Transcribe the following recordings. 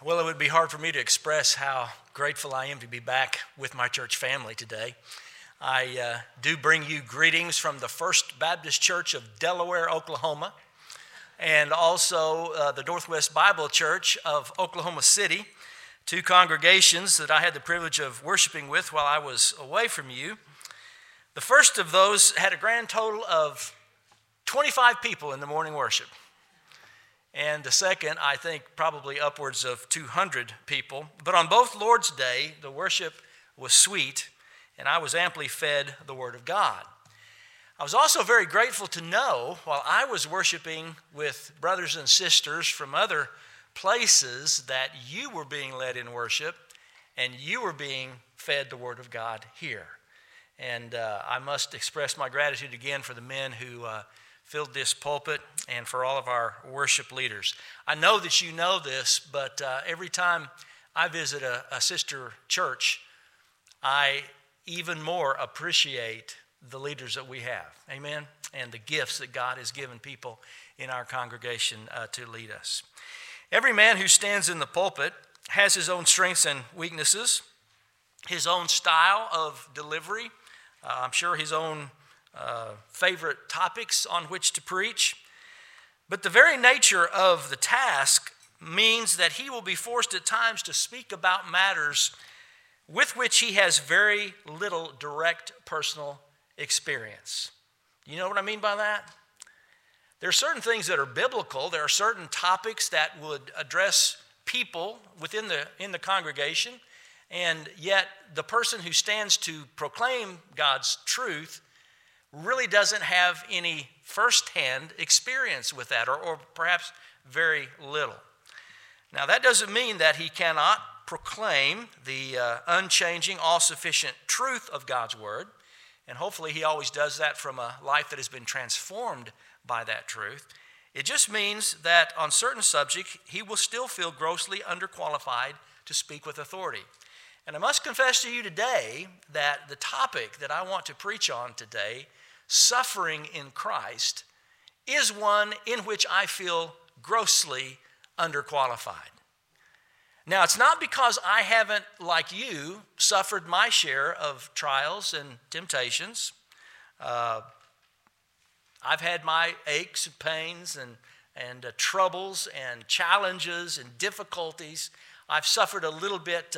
Well, it would be hard for me to express how grateful I am to be back with my church family today. I do bring you greetings from the First Baptist Church of Delaware, Oklahoma, and also the Northwest Bible Church of Oklahoma City, two congregations that I had the privilege of worshiping with while I was away from you. The first of those had a grand total of 25 people in the morning worship. And the second, I think, probably upwards of 200 people. But on both Lord's Day, the worship was sweet, and I was amply fed the Word of God. I was also very grateful to know, while I was worshiping with brothers and sisters from other places, that you were being led in worship, and you were being fed the Word of God here. And I must express my gratitude again for the men who filled this pulpit, and for all of our worship leaders. I know that you know this, but every time I visit a sister church, I even more appreciate the leaders that we have. Amen? And the gifts that God has given people in our congregation to lead us. Every man who stands in the pulpit has his own strengths and weaknesses, his own style of delivery, I'm sure his own favorite topics on which to preach. But the very nature of the task means that he will be forced at times to speak about matters with which he has very little direct personal experience. You know what I mean by that? There are certain things that are biblical. There are certain topics that would address people within the congregation, and yet the person who stands to proclaim God's truth really doesn't have any firsthand experience with that, or perhaps very little. Now, that doesn't mean that he cannot proclaim the unchanging, all-sufficient truth of God's Word, and hopefully he always does that from a life that has been transformed by that truth. It just means that on certain subjects, he will still feel grossly underqualified to speak with authority. And I must confess to you today that the topic that I want to preach on today, suffering in Christ, is one in which I feel grossly underqualified. Now, it's not because I haven't, like you, suffered my share of trials and temptations. I've had my aches and pains and troubles and challenges and difficulties. I've suffered a little bit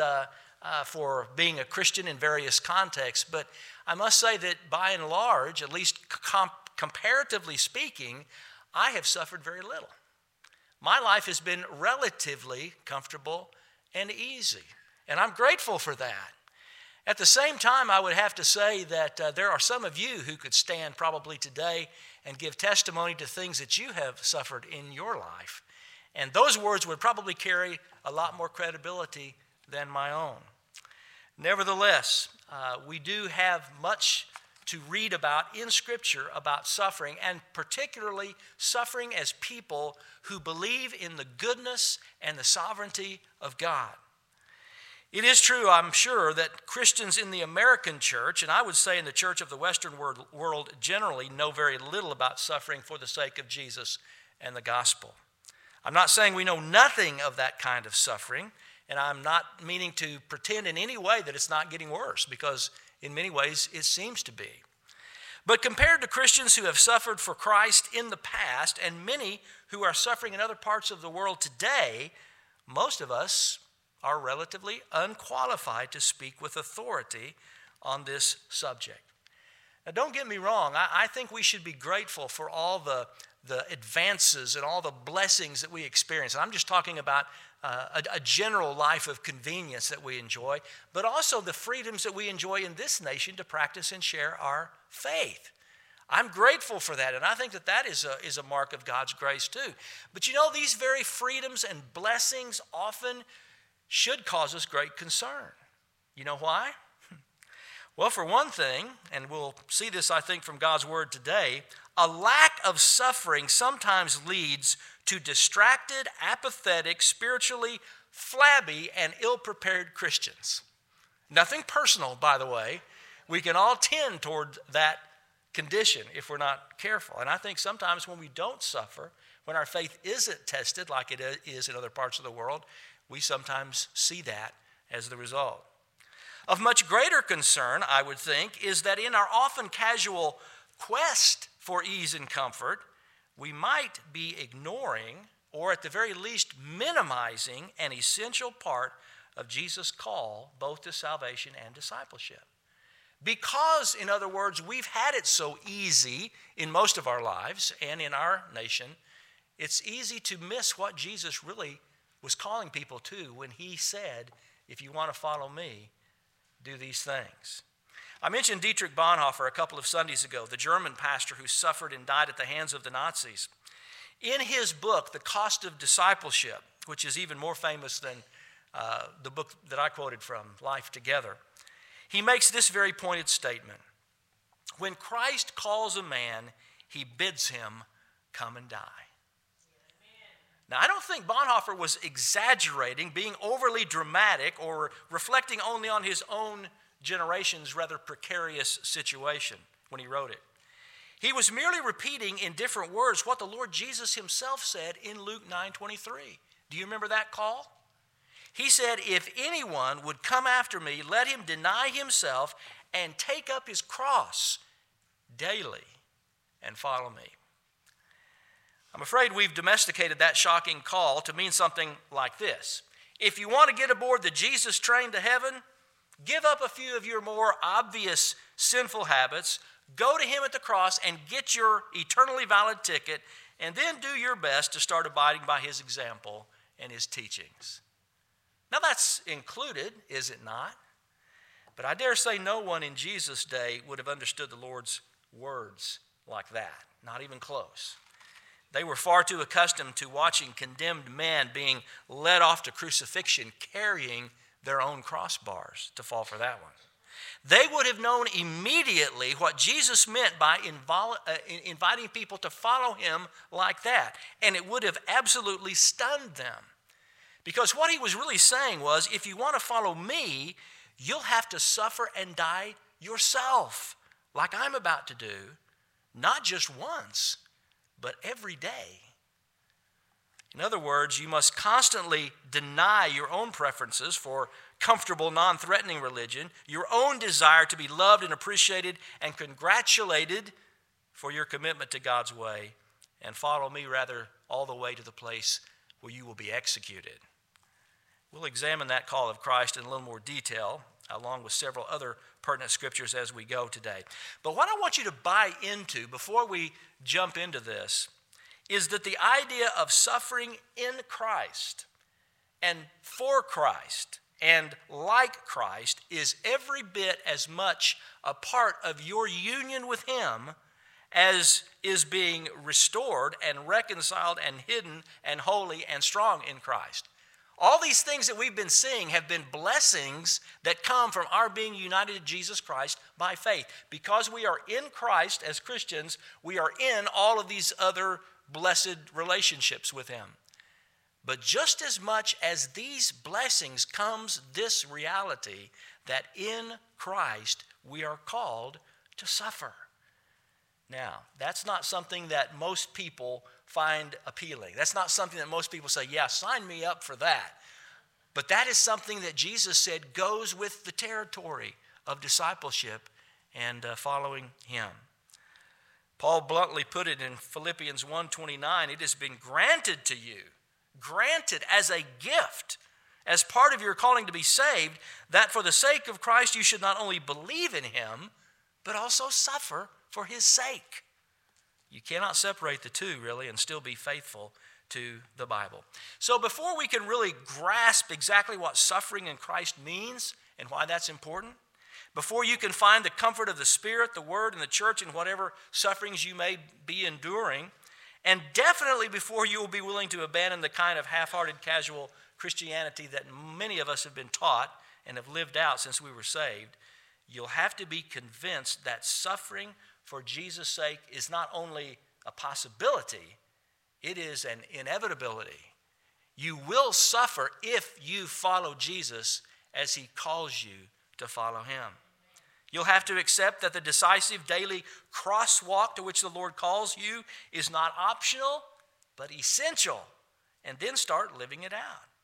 for being a Christian in various contexts, but I must say that by and large, at least comparatively speaking, I have suffered very little. My life has been relatively comfortable and easy, and I'm grateful for that. At the same time, I would have to say that there are some of you who could stand probably today and give testimony to things that you have suffered in your life, and those words would probably carry a lot more credibility than my own. Nevertheless, we do have much to read about in Scripture about suffering, and particularly suffering as people who believe in the goodness and the sovereignty of God. It is true, I'm sure, that Christians in the American church, and I would say in the church of the Western world generally, know very little about suffering for the sake of Jesus and the gospel. I'm not saying we know nothing of that kind of suffering, and I'm not meaning to pretend in any way that it's not getting worse, because in many ways it seems to be. But compared to Christians who have suffered for Christ in the past, and many who are suffering in other parts of the world today, most of us are relatively unqualified to speak with authority on this subject. Now, don't get me wrong. I think we should be grateful for all the advances and all the blessings that we experience. And I'm just talking about a general life of convenience that we enjoy, but also the freedoms that we enjoy in this nation to practice and share our faith. I'm grateful for that, and I think that is a mark of God's grace too. But you know, these very freedoms and blessings often should cause us great concern. You know why? Well, for one thing, and we'll see this, I think, from God's Word today, a lack of suffering sometimes leads to distracted, apathetic, spiritually flabby, and ill-prepared Christians. Nothing personal, by the way. We can all tend toward that condition if we're not careful. And I think sometimes when we don't suffer, when our faith isn't tested like it is in other parts of the world, we sometimes see that as the result. Of much greater concern, I would think, is that in our often casual quest for ease and comfort, we might be ignoring, or at the very least minimizing, an essential part of Jesus' call both to salvation and discipleship. Because, in other words, we've had it so easy in most of our lives and in our nation, it's easy to miss what Jesus really was calling people to when he said, if you want to follow me, do these things. I mentioned Dietrich Bonhoeffer a couple of Sundays ago, the German pastor who suffered and died at the hands of the Nazis. In his book, The Cost of Discipleship, which is even more famous than the book that I quoted from, Life Together, he makes this very pointed statement. When Christ calls a man, he bids him come and die. Now, I don't think Bonhoeffer was exaggerating, being overly dramatic, or reflecting only on his own generation's rather precarious situation when he wrote it. He was merely repeating in different words what the Lord Jesus himself said in Luke 9:23. Do you remember that call? He said, if anyone would come after me, let him deny himself and take up his cross daily and follow me. I'm afraid we've domesticated that shocking call to mean something like this. If you want to get aboard the Jesus train to heaven, give up a few of your more obvious sinful habits, go to him at the cross and get your eternally valid ticket, and then do your best to start abiding by his example and his teachings. Now that's included, is it not? But I dare say no one in Jesus' day would have understood the Lord's words like that, not even close. They were far too accustomed to watching condemned men being led off to crucifixion carrying their own crossbars to fall for that one. They would have known immediately what Jesus meant by inviting people to follow him like that, and it would have absolutely stunned them. Because what he was really saying was, if you want to follow me, you'll have to suffer and die yourself, like I'm about to do, not just once, but every day. In other words, you must constantly deny your own preferences for comfortable, non-threatening religion, your own desire to be loved and appreciated and congratulated for your commitment to God's way, and follow me rather all the way to the place where you will be executed. We'll examine that call of Christ in a little more detail, along with several other pertinent scriptures as we go today. But what I want you to buy into before we jump into this is that the idea of suffering in Christ and for Christ and like Christ is every bit as much a part of your union with him as is being restored and reconciled and hidden and holy and strong in Christ. All these things that we've been seeing have been blessings that come from our being united to Jesus Christ by faith. Because we are in Christ as Christians, we are in all of these other blessed relationships with him. But just as much as these blessings comes this reality that in Christ we are called to suffer. Now, that's not something that most people find appealing. That's not something that most people say, yeah, sign me up for that. But that is something that Jesus said goes with the territory of discipleship and following him. Paul bluntly put it in Philippians 1:29, it has been granted to you, granted as a gift, as part of your calling to be saved, that for the sake of Christ you should not only believe in him, but also suffer for his sake. You cannot separate the two, really, and still be faithful to the Bible. So before we can really grasp exactly what suffering in Christ means and why that's important, before you can find the comfort of the Spirit, the Word, and the church in whatever sufferings you may be enduring, and definitely before you will be willing to abandon the kind of half-hearted, casual Christianity that many of us have been taught and have lived out since we were saved, you'll have to be convinced that suffering for Jesus' sake is not only a possibility, it is an inevitability. You will suffer if you follow Jesus as he calls you to follow him. You'll have to accept that the decisive daily crosswalk to which the Lord calls you is not optional, but essential, and then start living it out.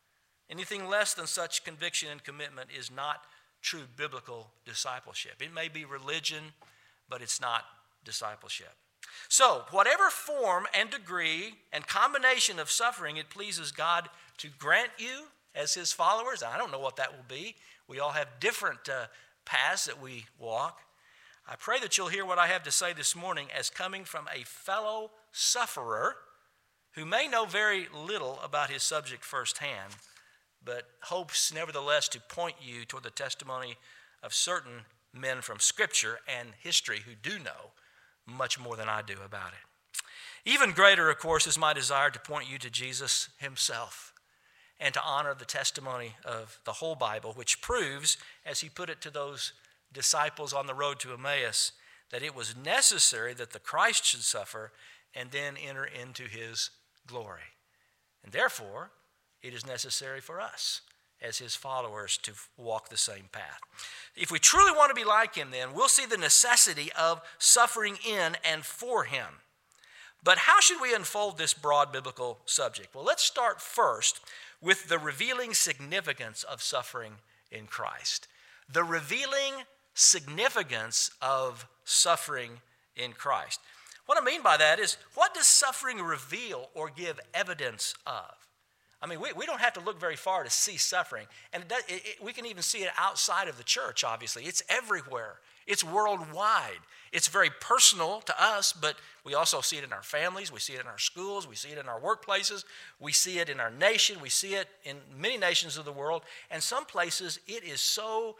Anything less than such conviction and commitment is not true biblical discipleship. It may be religion, but it's not discipleship. So, whatever form and degree and combination of suffering it pleases God to grant you as his followers, I don't know what that will be. We all have different paths that we walk. I pray that you'll hear what I have to say this morning as coming from a fellow sufferer who may know very little about his subject firsthand, but hopes nevertheless to point you toward the testimony of certain men from Scripture and history who do know much more than I do about it. Even greater, of course, is my desire to point you to Jesus himself and to honor the testimony of the whole Bible, which proves, as he put it to those disciples on the road to Emmaus, that it was necessary that the Christ should suffer and then enter into his glory. And therefore, it is necessary for us as his followers to walk the same path. If we truly want to be like him, then we'll see the necessity of suffering in and for him. But how should we unfold this broad biblical subject? Well, let's start first with the revealing significance of suffering in Christ. The revealing significance of suffering in Christ. What I mean by that is, what does suffering reveal or give evidence of? I mean, we don't have to look very far to see suffering. And we can even see it outside of the church, obviously. It's everywhere. It's worldwide. It's very personal to us, but we also see it in our families. We see it in our schools. We see it in our workplaces. We see it in our nation. We see it in many nations of the world. And some places it is so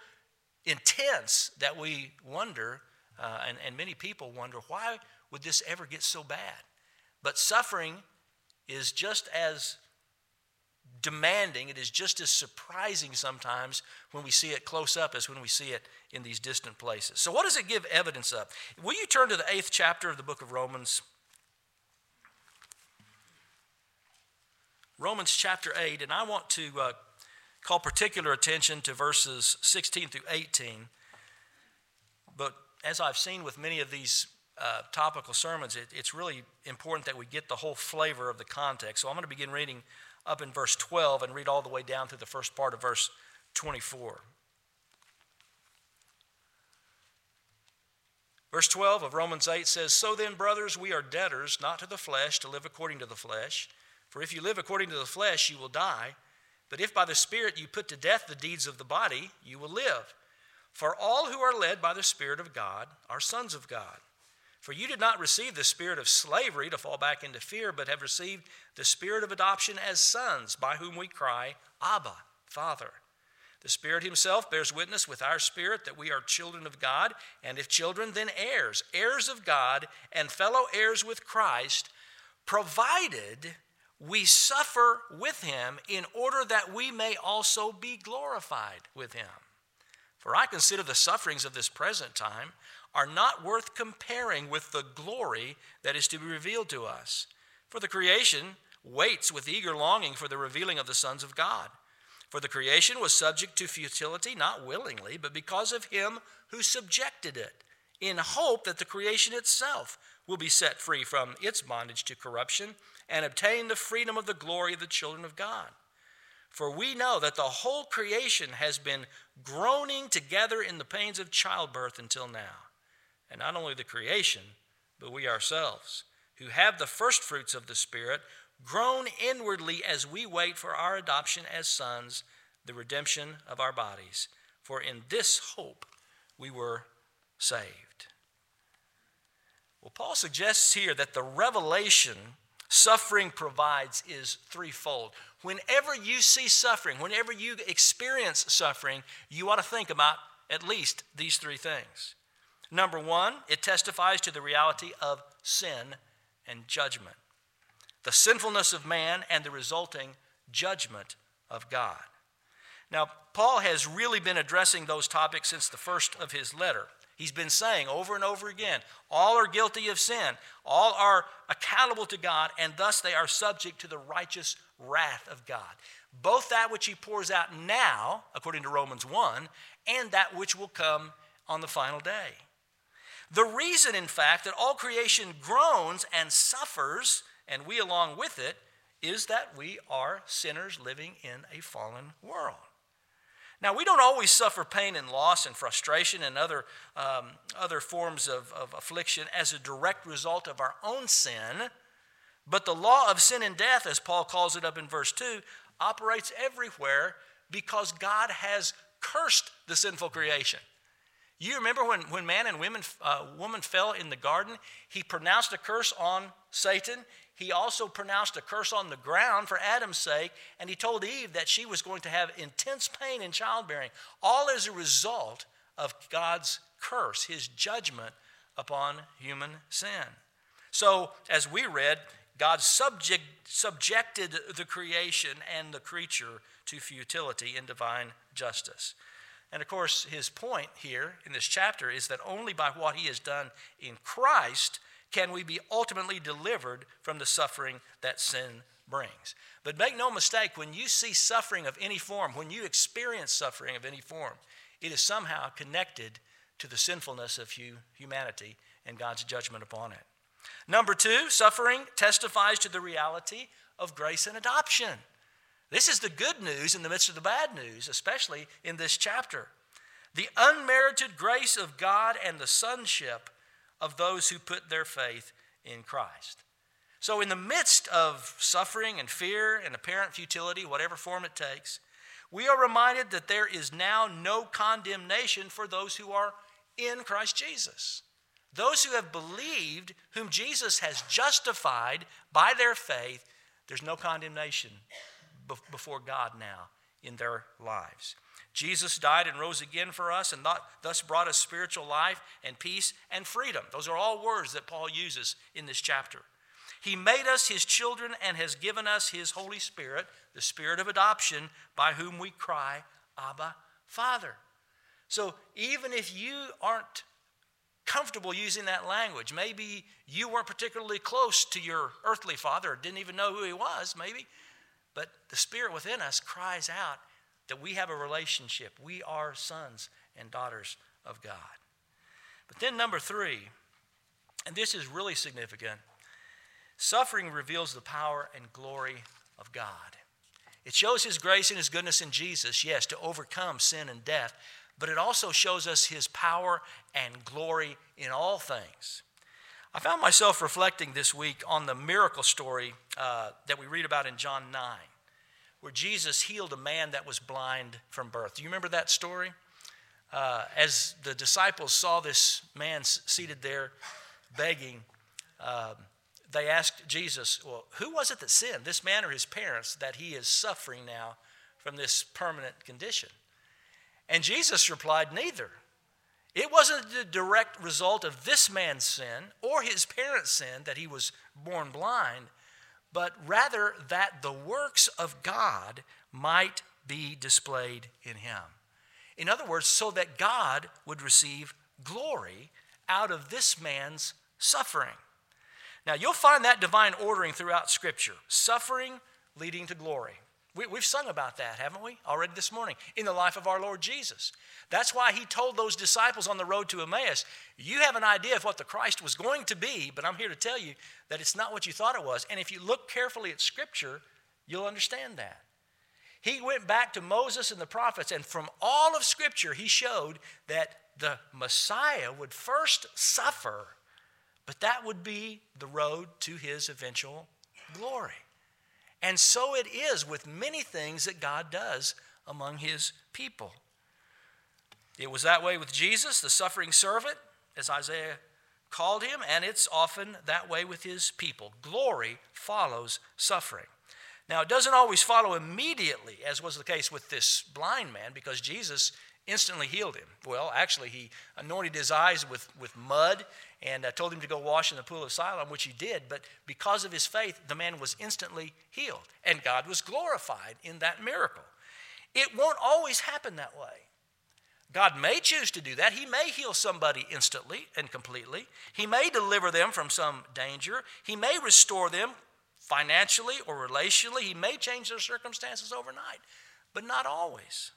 intense that we wonder, and many people wonder, why would this ever get so bad? But suffering is just as demanding, it is just as surprising sometimes when we see it close up as when we see it in these distant places. So what does it give evidence of? Will you turn to the 8th chapter of the book of Romans? Romans chapter 8, and I want to call particular attention to verses 16 through 18. But as I've seen with many of these topical sermons, it's really important that we get the whole flavor of the context. So I'm going to begin reading up in verse 12 and read all the way down through the first part of verse 24. Verse 12 of Romans 8 says, "So then, brothers, we are debtors, not to the flesh, to live according to the flesh. For if you live according to the flesh, you will die. But if by the Spirit you put to death the deeds of the body, you will live. For all who are led by the Spirit of God are sons of God. For you did not receive the spirit of slavery to fall back into fear, but have received the spirit of adoption as sons, by whom we cry, Abba, Father. The Spirit himself bears witness with our spirit that we are children of God, and if children, then heirs, heirs of God, and fellow heirs with Christ, provided we suffer with him in order that we may also be glorified with him. For I consider the sufferings of this present time are not worth comparing with the glory that is to be revealed to us. For the creation waits with eager longing for the revealing of the sons of God. For the creation was subject to futility, not willingly, but because of him who subjected it, in hope that the creation itself will be set free from its bondage to corruption and obtain the freedom of the glory of the children of God. For we know that the whole creation has been groaning together in the pains of childbirth until now. And not only the creation, but we ourselves, who have the first fruits of the Spirit, groan inwardly as we wait for our adoption as sons, the redemption of our bodies. For in this hope we were saved." Well, Paul suggests here that the revelation suffering provides is threefold. Whenever you see suffering, whenever you experience suffering, you ought to think about at least these three things. Number one, it testifies to the reality of sin and judgment, the sinfulness of man and the resulting judgment of God. Now, Paul has really been addressing those topics since the first of his letter. He's been saying over and over again, all are guilty of sin, all are accountable to God, and thus they are subject to the righteous wrath of God. Both that which he pours out now, according to Romans 1, and that which will come on the final day. The reason, in fact, that all creation groans and suffers, and we along with it, is that we are sinners living in a fallen world. Now, we don't always suffer pain and loss and frustration and other forms of affliction as a direct result of our own sin, but the law of sin and death, as Paul calls it up in verse 2, operates everywhere because God has cursed the sinful creation. You remember when man and woman fell in the garden, he pronounced a curse on Satan. He also pronounced a curse on the ground for Adam's sake, and he told Eve that she was going to have intense pain in childbearing, all as a result of God's curse, his judgment upon human sin. So, as we read, God subjected the creation and the creature to futility in divine justice. And of course, his point here in this chapter is that only by what he has done in Christ can we be ultimately delivered from the suffering that sin brings. But make no mistake, when you see suffering of any form, when you experience suffering of any form, it is somehow connected to the sinfulness of humanity and God's judgment upon it. Number 2, suffering testifies to the reality of grace and adoption. This is the good news in the midst of the bad news, especially in this chapter. The unmerited grace of God and the sonship of those who put their faith in Christ. So in the midst of suffering and fear and apparent futility, whatever form it takes, we are reminded that there is now no condemnation for those who are in Christ Jesus. Those who have believed, whom Jesus has justified by their faith, there's no condemnation before God now in their lives. Jesus died and rose again for us and thus brought us spiritual life and peace and freedom. Those are all words that Paul uses in this chapter. He made us his children and has given us his Holy Spirit, the Spirit of adoption, by whom we cry, Abba, Father. So even if you aren't comfortable using that language, maybe you weren't particularly close to your earthly father, or didn't even know who he was, maybe, but the Spirit within us cries out that we have a relationship. We are sons and daughters of God. But then number 3, and this is really significant, suffering reveals the power and glory of God. It shows his grace and his goodness in Jesus, yes, to overcome sin and death, but it also shows us his power and glory in all things. I found myself reflecting this week on the miracle story that we read about in John 9, where Jesus healed a man that was blind from birth. Do you remember that story? As the disciples saw this man seated there begging, they asked Jesus, well, who was it that sinned, this man or his parents, that he is suffering now from this permanent condition? And Jesus replied, neither. It wasn't the direct result of this man's sin or his parents' sin that he was born blind, but rather that the works of God might be displayed in him. In other words, so that God would receive glory out of this man's suffering. Now, you'll find that divine ordering throughout Scripture, suffering leading to glory. We've sung about that, haven't we, already this morning, in the life of our Lord Jesus. That's why he told those disciples on the road to Emmaus, you have an idea of what the Christ was going to be, but I'm here to tell you that it's not what you thought it was. And if you look carefully at Scripture, you'll understand that. He went back to Moses and the prophets, and from all of Scripture, he showed that the Messiah would first suffer, but that would be the road to his eventual glory. And so it is with many things that God does among his people. It was that way with Jesus, the suffering servant, as Isaiah called him, and it's often that way with his people. Glory follows suffering. Now, it doesn't always follow immediately, as was the case with this blind man, because Jesus instantly healed him. Well, actually, he anointed his eyes with mud and told him to go wash in the pool of Siloam, which he did. But because of his faith, the man was instantly healed, and God was glorified in that miracle. It won't always happen that way. God may choose to do that. He may heal somebody instantly and completely. He may deliver them from some danger. He may restore them financially or relationally. He may change their circumstances overnight, but not always.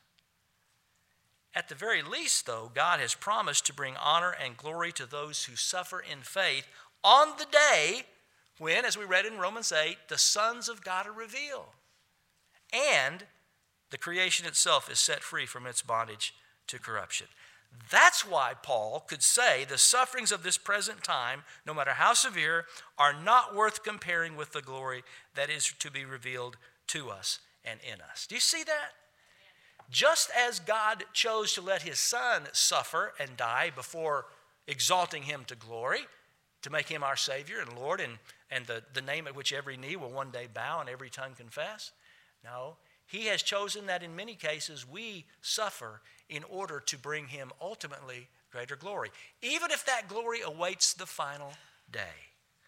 At the very least, though, God has promised to bring honor and glory to those who suffer in faith on the day when, as we read in Romans 8, the sons of God are revealed. And the creation itself is set free from its bondage to corruption. That's why Paul could say the sufferings of this present time, no matter how severe, are not worth comparing with the glory that is to be revealed to us and in us. Do you see that? Just as God chose to let his Son suffer and die before exalting him to glory, to make him our Savior and Lord and the name at which every knee will one day bow and every tongue confess. No, he has chosen that in many cases we suffer in order to bring him ultimately greater glory, even if that glory awaits the final day.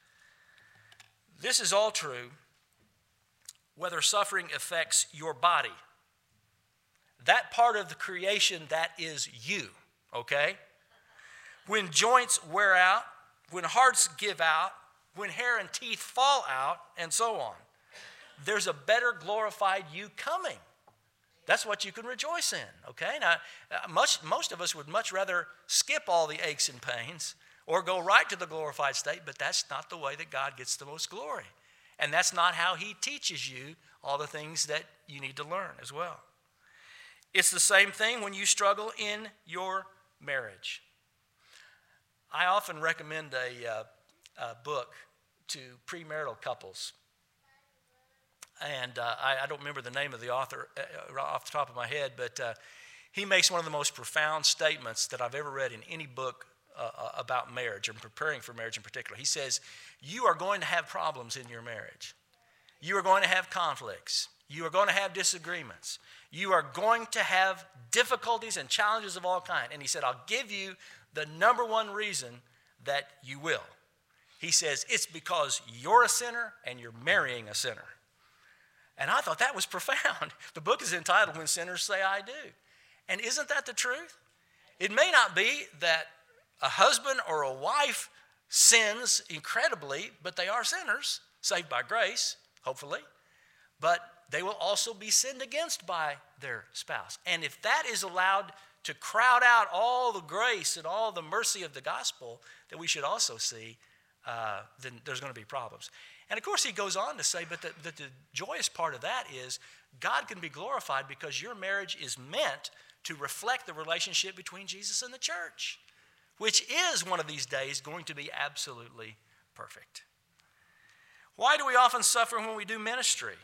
This is all true whether suffering affects your body, that part of the creation that is you, okay? When joints wear out, when hearts give out, when hair and teeth fall out, and so on. There's a better glorified you coming. That's what you can rejoice in, okay? Now, most of us would much rather skip all the aches and pains or go right to the glorified state, but that's not the way that God gets the most glory. And that's not how he teaches you all the things that you need to learn as well. It's the same thing when you struggle in your marriage. I often recommend a book to premarital couples. And I don't remember the name of the author off the top of my head, but he makes one of the most profound statements that I've ever read in any book about marriage and preparing for marriage in particular. He says, you are going to have problems in your marriage. You are going to have conflicts. You are going to have disagreements. You are going to have difficulties and challenges of all kinds. And he said, I'll give you the number one reason that you will. He says, it's because you're a sinner and you're marrying a sinner. And I thought that was profound. The book is entitled, When Sinners Say I Do. And isn't that the truth? It may not be that a husband or a wife sins incredibly, but they are sinners, saved by grace, hopefully. But they will also be sinned against by their spouse. And if that is allowed to crowd out all the grace and all the mercy of the gospel that we should also see, then there's going to be problems. And of course he goes on to say, but the joyous part of that is God can be glorified because your marriage is meant to reflect the relationship between Jesus and the church, which is one of these days going to be absolutely perfect. Why do we often suffer when we do ministry?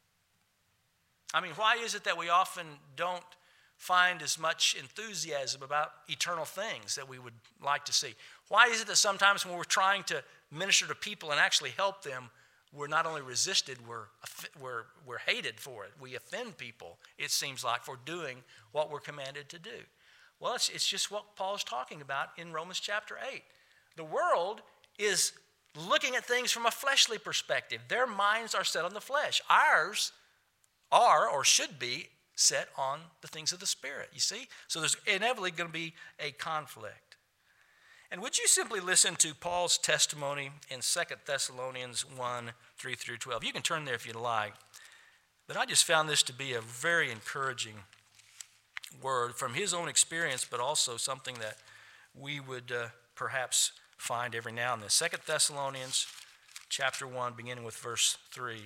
I mean, why is it that we often don't find as much enthusiasm about eternal things that we would like to see? Why is it that sometimes when we're trying to minister to people and actually help them, we're not only resisted, we're hated for it. We offend people, it seems like, for doing what we're commanded to do. Well, it's just what Paul's talking about in Romans chapter 8. The world is looking at things from a fleshly perspective. Their minds are set on the flesh. Ours are, or should be, set on the things of the Spirit, you see? So there's inevitably going to be a conflict. And would you simply listen to Paul's testimony in 2 Thessalonians 1, 3 through 12? You can turn there if you'd like. But I just found this to be a very encouraging word from his own experience, but also something that we would perhaps find every now and then. 2 Thessalonians chapter 1, beginning with verse 3.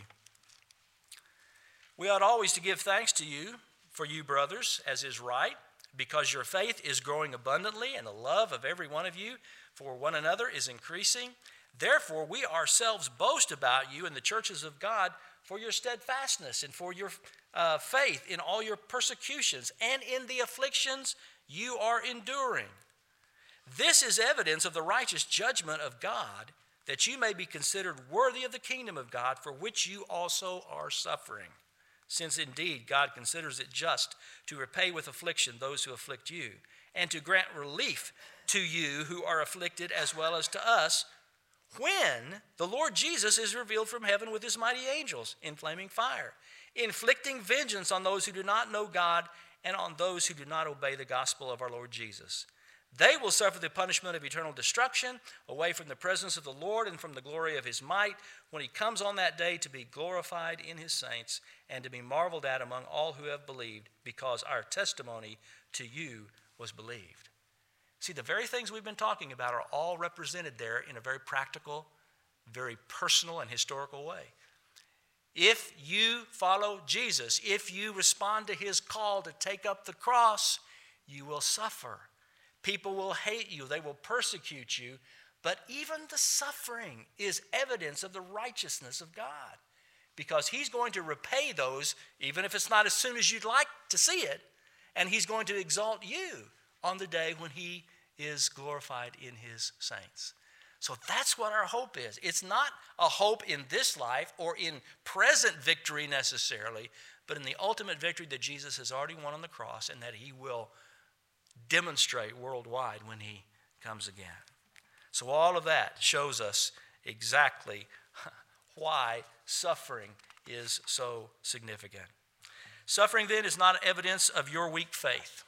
We ought always to give thanks to you for you, brothers, as is right, because your faith is growing abundantly, and the love of every one of you for one another is increasing. Therefore, we ourselves boast about you in the churches of God for your steadfastness and for your faith in all your persecutions and in the afflictions you are enduring. This is evidence of the righteous judgment of God, that you may be considered worthy of the kingdom of God, for which you also are suffering. Since indeed God considers it just to repay with affliction those who afflict you, and to grant relief to you who are afflicted as well as to us, when the Lord Jesus is revealed from heaven with his mighty angels in flaming fire, inflicting vengeance on those who do not know God and on those who do not obey the gospel of our Lord Jesus. They will suffer the punishment of eternal destruction, away from the presence of the Lord and from the glory of his might, when he comes on that day to be glorified in his saints and to be marveled at among all who have believed, because our testimony to you was believed. See, the very things we've been talking about are all represented there in a very practical, very personal and historical way. If you follow Jesus, if you respond to his call to take up the cross, you will suffer. People will hate you. They will persecute you. But even the suffering is evidence of the righteousness of God, because he's going to repay those, even if it's not as soon as you'd like to see it, and he's going to exalt you on the day when he is glorified in his saints. So that's what our hope is. It's not a hope in this life or in present victory necessarily, but in the ultimate victory that Jesus has already won on the cross and that he will demonstrate worldwide when he comes again. So all of that shows us exactly why suffering is so significant. Suffering then is not evidence of your weak faith.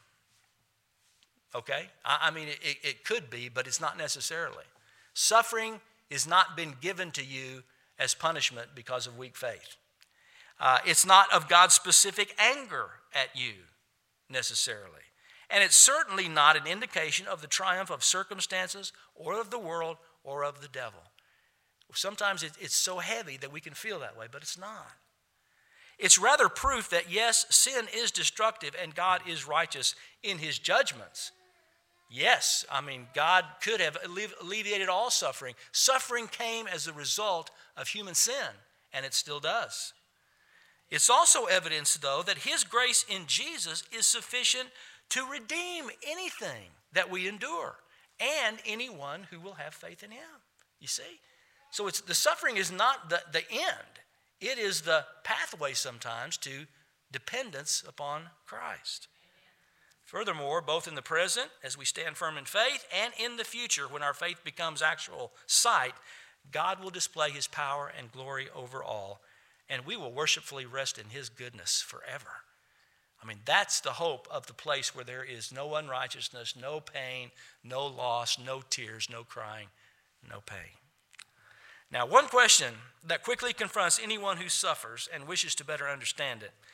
Okay? I mean, it could be, but it's not necessarily. Suffering has not been given to you as punishment because of weak faith. It's not of God's specific anger at you necessarily. And it's certainly not an indication of the triumph of circumstances or of the world or of the devil. Sometimes it's so heavy that we can feel that way, but it's not. It's rather proof that, yes, sin is destructive and God is righteous in his judgments. Yes, I mean, God could have alleviated all suffering. Suffering came as a result of human sin, and it still does. It's also evidence, though, that his grace in Jesus is sufficient to redeem anything that we endure and anyone who will have faith in him. You see? So the suffering is not the end. It is the pathway sometimes to dependence upon Christ. Furthermore, both in the present, as we stand firm in faith, and in the future, when our faith becomes actual sight, God will display his power and glory over all, and we will worshipfully rest in his goodness forever. I mean, that's the hope of the place where there is no unrighteousness, no pain, no loss, no tears, no crying, no pain. Now, one question that quickly confronts anyone who suffers and wishes to better understand it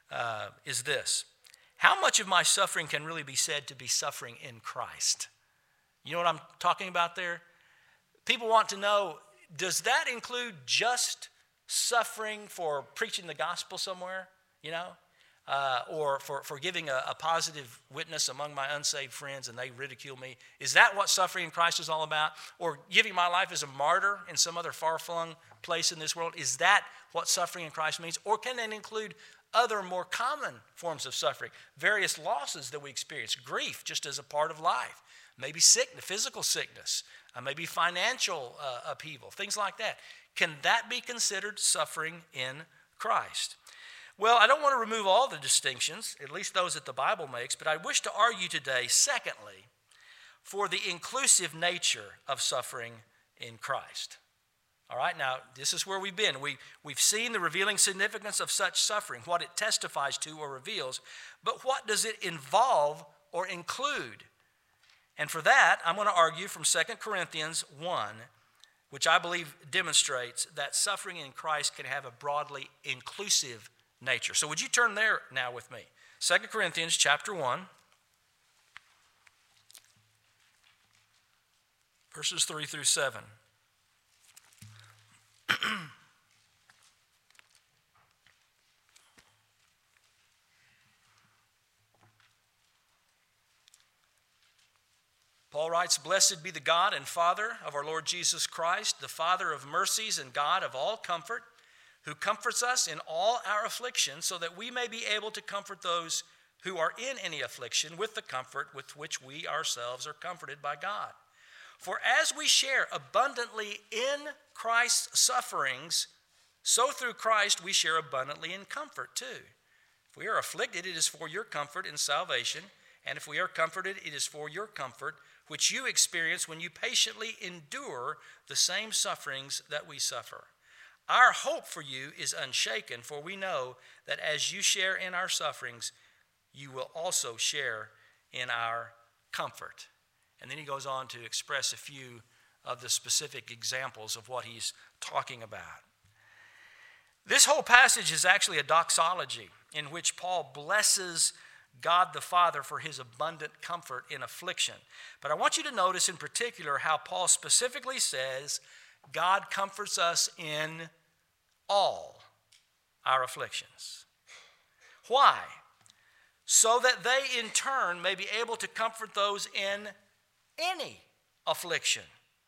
is this. How much of my suffering can really be said to be suffering in Christ? You know what I'm talking about there? People want to know, does that include just suffering for preaching the gospel somewhere, you know? Or for giving a positive witness among my unsaved friends and they ridicule me? Is that what suffering in Christ is all about? Or giving my life as a martyr in some other far-flung place in this world? Is that what suffering in Christ means? Or can it include other more common forms of suffering? Various losses that we experience, grief just as a part of life, maybe sickness, physical sickness, maybe financial upheaval, things like that. Can that be considered suffering in Christ? Well, I don't want to remove all the distinctions, at least those that the Bible makes, but I wish to argue today, secondly, for the inclusive nature of suffering in Christ. All right, now, this is where we've been. We've seen the revealing significance of such suffering, what it testifies to or reveals, but what does it involve or include? And for that, I'm going to argue from 2 Corinthians 1, which I believe demonstrates that suffering in Christ can have a broadly inclusive nature. So would you turn there now with me? 2 Corinthians chapter 1, verses 3 through 7. Paul writes, "Blessed be the God and Father of our Lord Jesus Christ, the Father of mercies and God of all comfort, who comforts us in all our affliction, so that we may be able to comfort those who are in any affliction with the comfort with which we ourselves are comforted by God. For as we share abundantly in Christ's sufferings, so through Christ we share abundantly in comfort too. If we are afflicted, it is for your comfort in salvation, and if we are comforted, it is for your comfort, which you experience when you patiently endure the same sufferings that we suffer. Our hope for you is unshaken, for we know that as you share in our sufferings, you will also share in our comfort." And then he goes on to express a few of the specific examples of what he's talking about. This whole passage is actually a doxology in which Paul blesses God the Father for his abundant comfort in affliction. But I want you to notice in particular how Paul specifically says, God comforts us in all our afflictions. Why? So that they in turn may be able to comfort those in any affliction.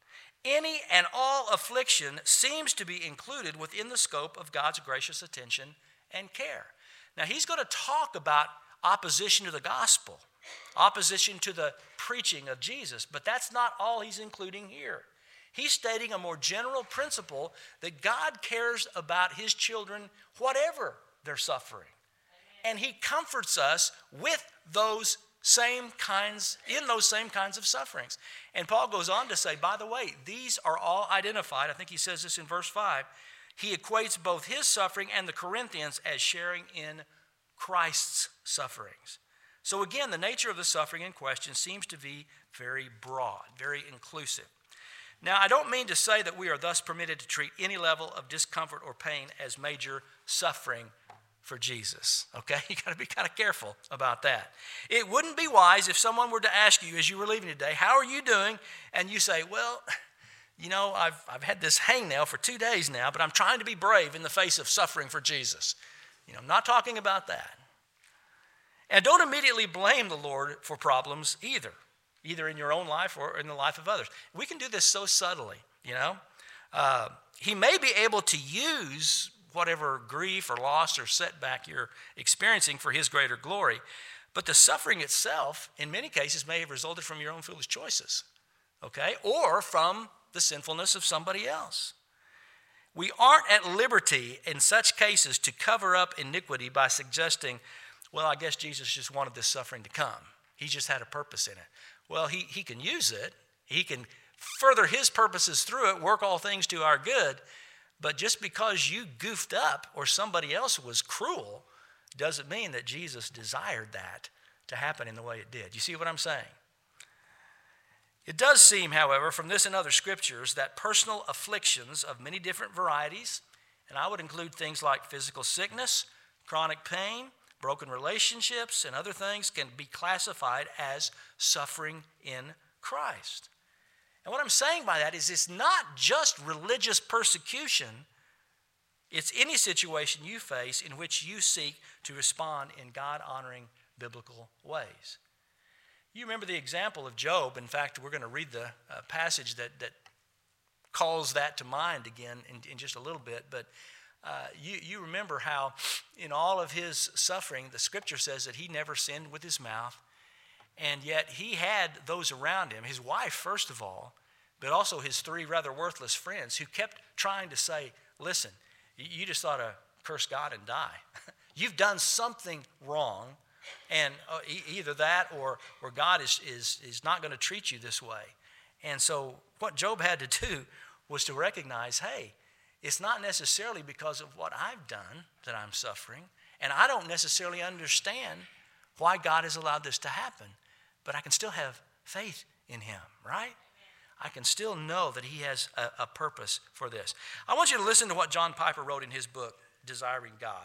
Any and all affliction seems to be included within the scope of God's gracious attention and care. Now, he's going to talk about opposition to the gospel, opposition to the preaching of Jesus, but that's not all he's including here. He's stating a more general principle that God cares about his children, whatever they're suffering. And he comforts us with those same kinds of sufferings. And Paul goes on to say, by the way, these are all identified. I think he says this in verse 5. He equates both his suffering and the Corinthians as sharing in Christ's sufferings. So again, the nature of the suffering in question seems to be very broad, very inclusive. Now, I don't mean to say that we are thus permitted to treat any level of discomfort or pain as major suffering for Jesus, okay? You got to be kind of careful about that. It wouldn't be wise if someone were to ask you as you were leaving today, how are you doing? And you say, well, you know, I've had this hangnail for 2 days now, but I'm trying to be brave in the face of suffering for Jesus. You know, I'm not talking about that. And don't immediately blame the Lord for problems either in your own life or in the life of others. We can do this so subtly, you know. He may be able to use whatever grief or loss or setback you're experiencing for his greater glory, but the suffering itself, in many cases, may have resulted from your own foolish choices, okay, or from the sinfulness of somebody else. We aren't at liberty in such cases to cover up iniquity by suggesting, well, I guess Jesus just wanted this suffering to come. He just had a purpose in it. Well, he can use it. He can further his purposes through it, work all things to our good. But just because you goofed up or somebody else was cruel doesn't mean that Jesus desired that to happen in the way it did. You see what I'm saying? It does seem, however, from this and other scriptures that personal afflictions of many different varieties, and I would include things like physical sickness, chronic pain, broken relationships, and other things, can be classified as suffering in Christ. And what I'm saying by that is it's not just religious persecution. It's any situation you face in which you seek to respond in God-honoring biblical ways. You remember the example of Job. In fact, we're going to read the passage that calls that to mind again in just a little bit. But you remember how in all of his suffering, the scripture says that he never sinned with his mouth. And yet he had those around him, his wife first of all, but also his 3 rather worthless friends who kept trying to say, listen, you just ought to curse God and die. You've done something wrong, and either that or God is not going to treat you this way. And so what Job had to do was to recognize, hey, it's not necessarily because of what I've done that I'm suffering, and I don't necessarily understand why God has allowed this to happen, but I can still have faith in him, right? I can still know that he has a purpose for this. I want you to listen to what John Piper wrote in his book, Desiring God.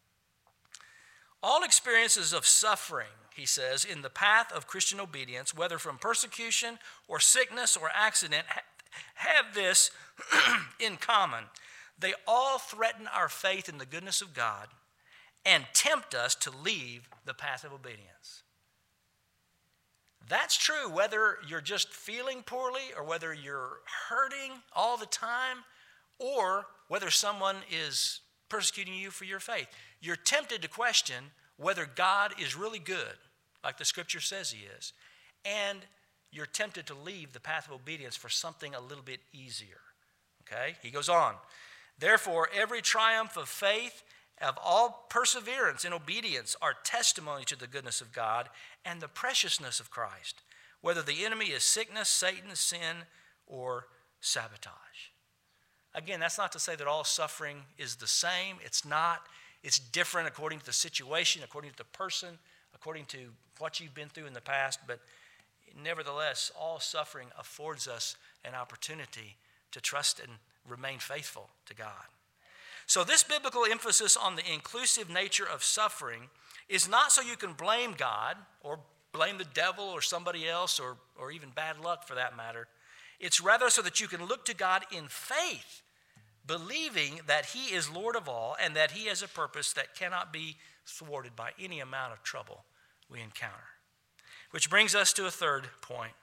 All experiences of suffering, he says, in the path of Christian obedience, whether from persecution or sickness or accident, have this in common. They all threaten our faith in the goodness of God and tempt us to leave the path of obedience. That's true whether you're just feeling poorly or whether you're hurting all the time or whether someone is persecuting you for your faith. You're tempted to question whether God is really good, like the scripture says he is, and you're tempted to leave the path of obedience for something a little bit easier. Okay? He goes on. Therefore, every triumph of faith, of all perseverance and obedience, are testimony to the goodness of God and the preciousness of Christ, whether the enemy is sickness, Satan, sin, or sabotage. Again, that's not to say that all suffering is the same. It's not. It's different according to the situation, according to the person, according to what you've been through in the past. But nevertheless, all suffering affords us an opportunity to trust and remain faithful to God. So this biblical emphasis on the inclusive nature of suffering is not so you can blame God or blame the devil or somebody else or even bad luck for that matter. It's rather so that you can look to God in faith, believing that he is Lord of all and that he has a purpose that cannot be thwarted by any amount of trouble we encounter. Which brings us to a third point,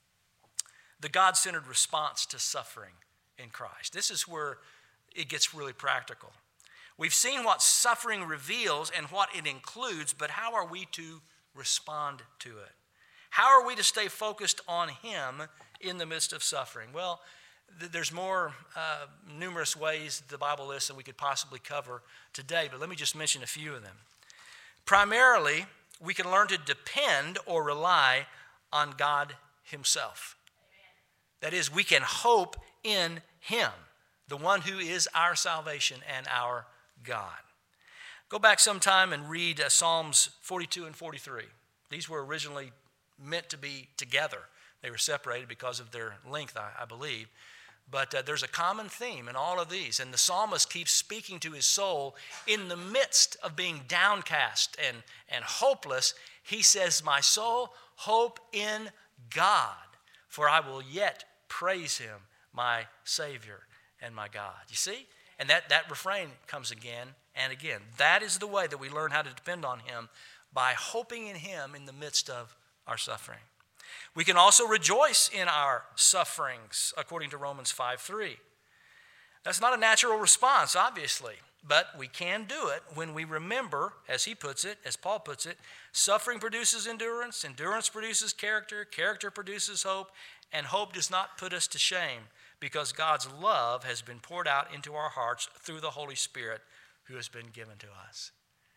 the God-centered response to suffering in Christ. This is where it gets really practical. We've seen what suffering reveals and what it includes, but how are we to respond to it? How are we to stay focused on him in the midst of suffering? Well, there's more numerous ways the Bible lists that we could possibly cover today, but let me just mention a few of them. Primarily, we can learn to depend or rely on God himself. That is, we can hope in him, the one who is our salvation and our God. Go back sometime and read Psalms 42 and 43. These were originally meant to be together. They were separated because of their length, I believe. But there's a common theme in all of these. And the psalmist keeps speaking to his soul in the midst of being downcast and hopeless. He says, my soul, hope in God, for I will yet praise him, my Savior and my God. You see? And that refrain comes again and again. That is the way that we learn how to depend on him, by hoping in him in the midst of our suffering. We can also rejoice in our sufferings, according to Romans 5:3. That's not a natural response, obviously, but we can do it when we remember, as he puts it, as Paul puts it, suffering produces endurance, endurance produces character, character produces hope, and hope does not put us to shame, because God's love has been poured out into our hearts through the Holy Spirit who has been given to us.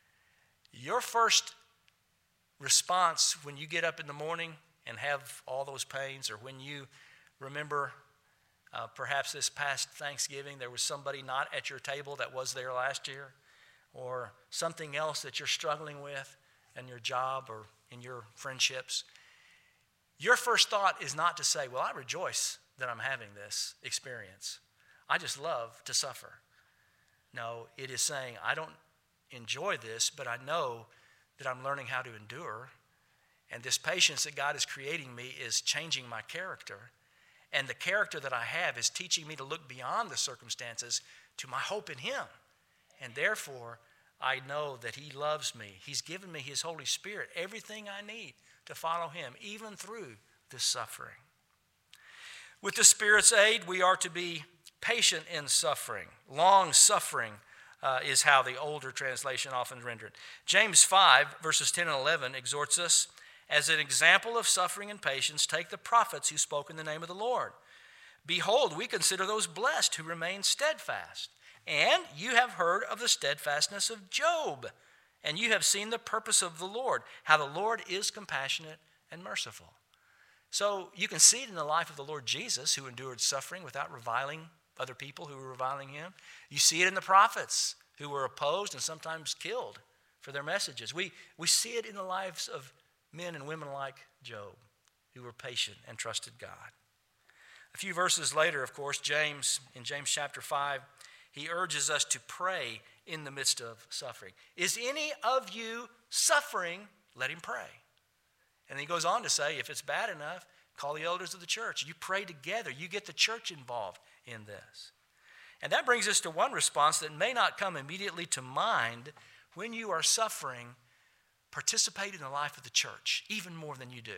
Your first response when you get up in the morning and have all those pains, or when you remember perhaps this past Thanksgiving there was somebody not at your table that was there last year, or something else that you're struggling with in your job or in your friendships, your first thought is not to say, well, I rejoice that I'm having this experience. I just love to suffer. No, it is saying, I don't enjoy this, but I know that I'm learning how to endure. And this patience that God is creating me is changing my character. And the character that I have is teaching me to look beyond the circumstances to my hope in him. And therefore, I know that he loves me. He's given me his Holy Spirit, everything I need to follow him, even through this suffering. With the Spirit's aid, we are to be patient in suffering. Long suffering is how the older translation often rendered it. James 5, verses 10 and 11 exhorts us, as an example of suffering and patience, take the prophets who spoke in the name of the Lord. Behold, we consider those blessed who remain steadfast. And you have heard of the steadfastness of Job, and you have seen the purpose of the Lord, how the Lord is compassionate and merciful. So you can see it in the life of the Lord Jesus, who endured suffering without reviling other people who were reviling him. You see it in the prophets, who were opposed and sometimes killed for their messages. We see it in the lives of men and women like Job, who were patient and trusted God. A few verses later, of course, in James chapter 5, he urges us to pray in the midst of suffering. Is any of you suffering? Let him pray. And he goes on to say, if it's bad enough, call the elders of the church. You pray together. You get the church involved in this. And that brings us to one response that may not come immediately to mind. When you are suffering, participate in the life of the church, even more than you do.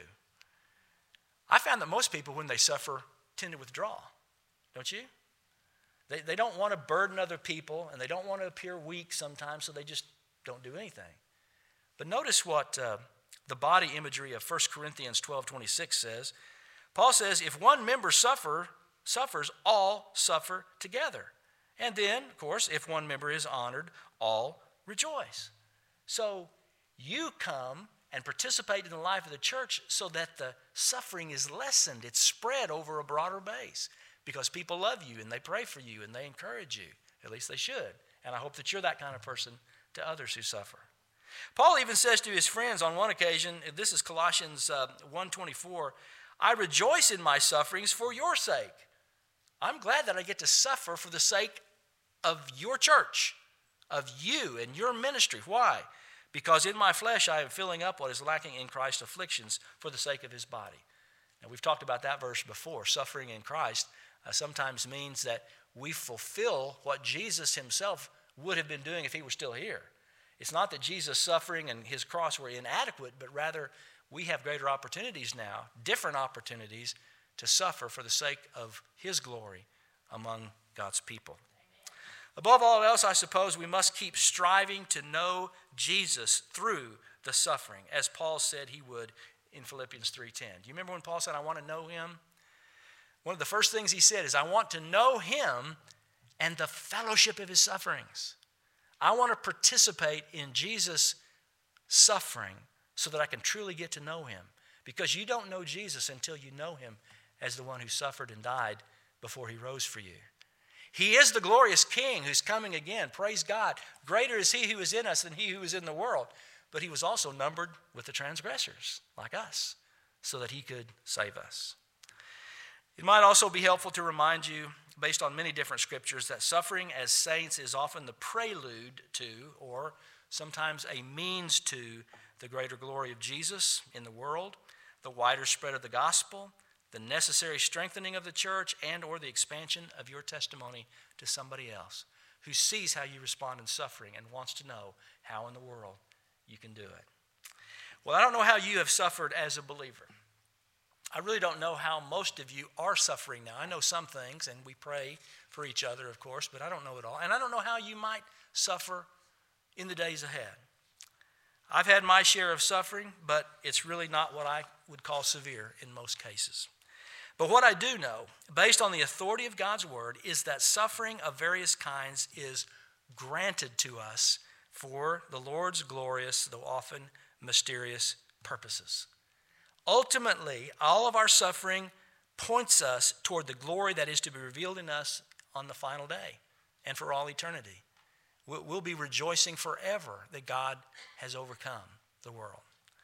I found that most people, when they suffer, tend to withdraw. Don't you? They don't want to burden other people, and they don't want to appear weak sometimes, so they just don't do anything. But notice what the body imagery of 1 Corinthians 12:26 says. Paul says, if one member suffers, all suffer together. And then, of course, if one member is honored, all rejoice. So you come and participate in the life of the church so that the suffering is lessened. It's spread over a broader base because people love you and they pray for you and they encourage you. At least they should. And I hope that you're that kind of person to others who suffer. Paul even says to his friends on one occasion, this is Colossians 1:24, I rejoice in my sufferings for your sake. I'm glad that I get to suffer for the sake of your church, of you and your ministry. Why? Because in my flesh I am filling up what is lacking in Christ's afflictions for the sake of his body. And we've talked about that verse before. Suffering in Christ sometimes means that we fulfill what Jesus himself would have been doing if he were still here. It's not that Jesus' suffering and his cross were inadequate, but rather we have greater opportunities now, different opportunities to suffer for the sake of his glory among God's people. Above all else, I suppose we must keep striving to know Jesus through the suffering, as Paul said he would in Philippians 3:10. Do you remember when Paul said, I want to know him? One of the first things he said is, I want to know him and the fellowship of his sufferings. I want to participate in Jesus' suffering so that I can truly get to know him. Because you don't know Jesus until you know him as the one who suffered and died before he rose for you. He is the glorious King who's coming again. Praise God. Greater is he who is in us than he who is in the world. But he was also numbered with the transgressors, like us, so that he could save us. It might also be helpful to remind you, based on many different scriptures, that suffering as saints is often the prelude to, or sometimes a means to, the greater glory of Jesus in the world, the wider spread of the gospel, the necessary strengthening of the church, and or the expansion of your testimony to somebody else who sees how you respond in suffering and wants to know how in the world you can do it. Well, I don't know how you have suffered as a believer. I really don't know how most of you are suffering now. I know some things, and we pray for each other, of course, but I don't know it all. And I don't know how you might suffer in the days ahead. I've had my share of suffering, but it's really not what I would call severe in most cases. But what I do know, based on the authority of God's word, is that suffering of various kinds is granted to us for the Lord's glorious, though often mysterious, purposes. Ultimately, all of our suffering points us toward the glory that is to be revealed in us on the final day and for all eternity. We'll be rejoicing forever that God has overcome the world.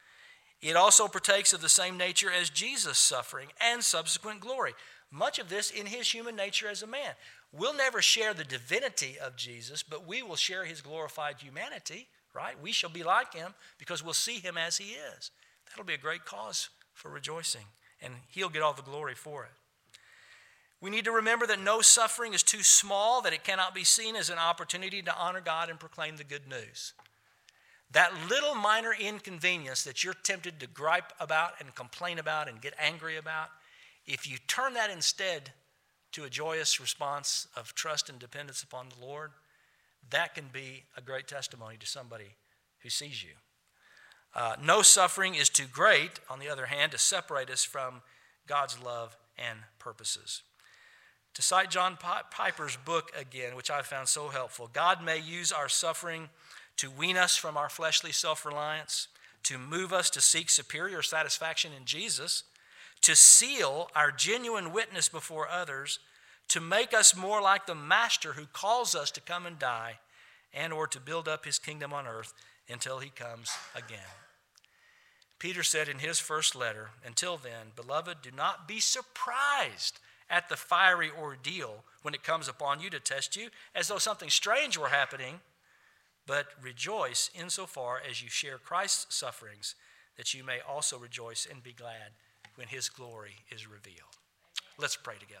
It also partakes of the same nature as Jesus' suffering and subsequent glory. Much of this in his human nature as a man. We'll never share the divinity of Jesus, but we will share his glorified humanity, right? We shall be like him because we'll see him as he is. That'll be a great cause for rejoicing, and he'll get all the glory for it. We need to remember that no suffering is too small, that it cannot be seen as an opportunity to honor God and proclaim the good news. That little minor inconvenience that you're tempted to gripe about and complain about and get angry about, if you turn that instead to a joyous response of trust and dependence upon the Lord, that can be a great testimony to somebody who sees you. No suffering is too great, on the other hand, to separate us from God's love and purposes. To cite John Piper's book again, which I found so helpful, God may use our suffering to wean us from our fleshly self-reliance, to move us to seek superior satisfaction in Jesus, to seal our genuine witness before others, to make us more like the Master who calls us to come and die, and or to build up his kingdom on earth until he comes again. Peter said in his first letter, until then, beloved, do not be surprised at the fiery ordeal when it comes upon you to test you, as though something strange were happening, but rejoice insofar as you share Christ's sufferings, that you may also rejoice and be glad when his glory is revealed. Let's pray together.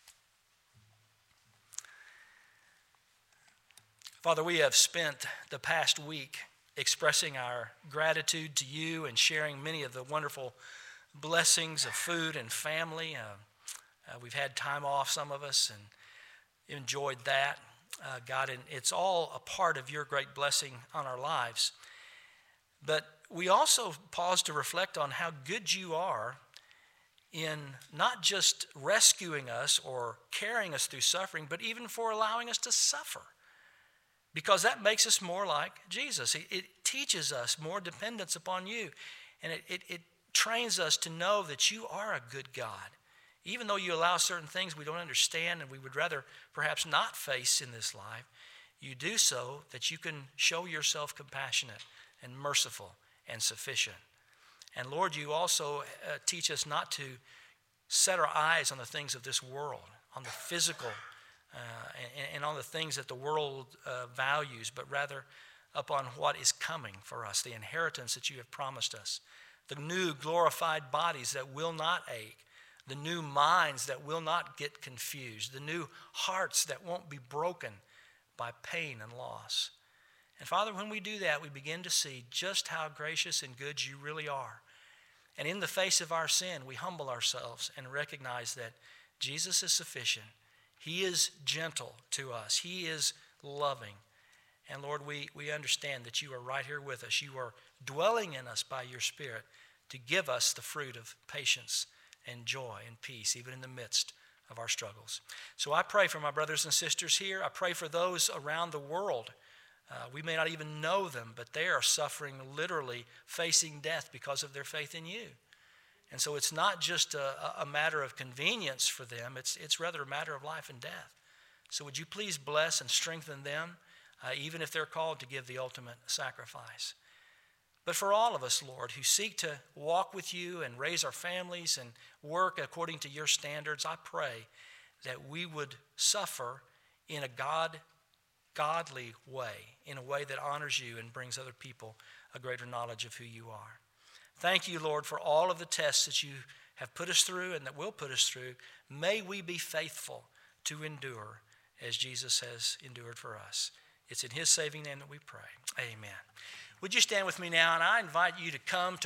Father, we have spent the past week expressing our gratitude to you and sharing many of the wonderful blessings of food and family. We've had time off, some of us, and enjoyed that. God, and it's all a part of your great blessing on our lives. But we also pause to reflect on how good you are in not just rescuing us or carrying us through suffering, but even for allowing us to suffer. Because that makes us more like Jesus. It teaches us more dependence upon you. And it trains us to know that you are a good God. Even though you allow certain things we don't understand and we would rather perhaps not face in this life, you do so that you can show yourself compassionate and merciful and sufficient. And Lord, you also teach us not to set our eyes on the things of this world, on the physical, and on the things that the world values, but rather upon what is coming for us, the inheritance that you have promised us, the new glorified bodies that will not ache, the new minds that will not get confused, the new hearts that won't be broken by pain and loss. And Father, when we do that, we begin to see just how gracious and good you really are. And in the face of our sin, we humble ourselves and recognize that Jesus is sufficient. He is gentle to us. He is loving. And Lord, we understand that you are right here with us. You are dwelling in us by your Spirit to give us the fruit of patience and joy and peace, even in the midst of our struggles. So I pray for my brothers and sisters here. I pray for those around the world. We may not even know them, but they are suffering, literally facing death because of their faith in you. And so it's not just a matter of convenience for them. It's rather a matter of life and death. So would you please bless and strengthen them, even if they're called to give the ultimate sacrifice. But for all of us, Lord, who seek to walk with you and raise our families and work according to your standards, I pray that we would suffer in a godly way, in a way that honors you and brings other people a greater knowledge of who you are. Thank you, Lord, for all of the tests that you have put us through and that will put us through. May we be faithful to endure as Jesus has endured for us. It's in his saving name that we pray. Amen. Would you stand with me now? And I invite you to come to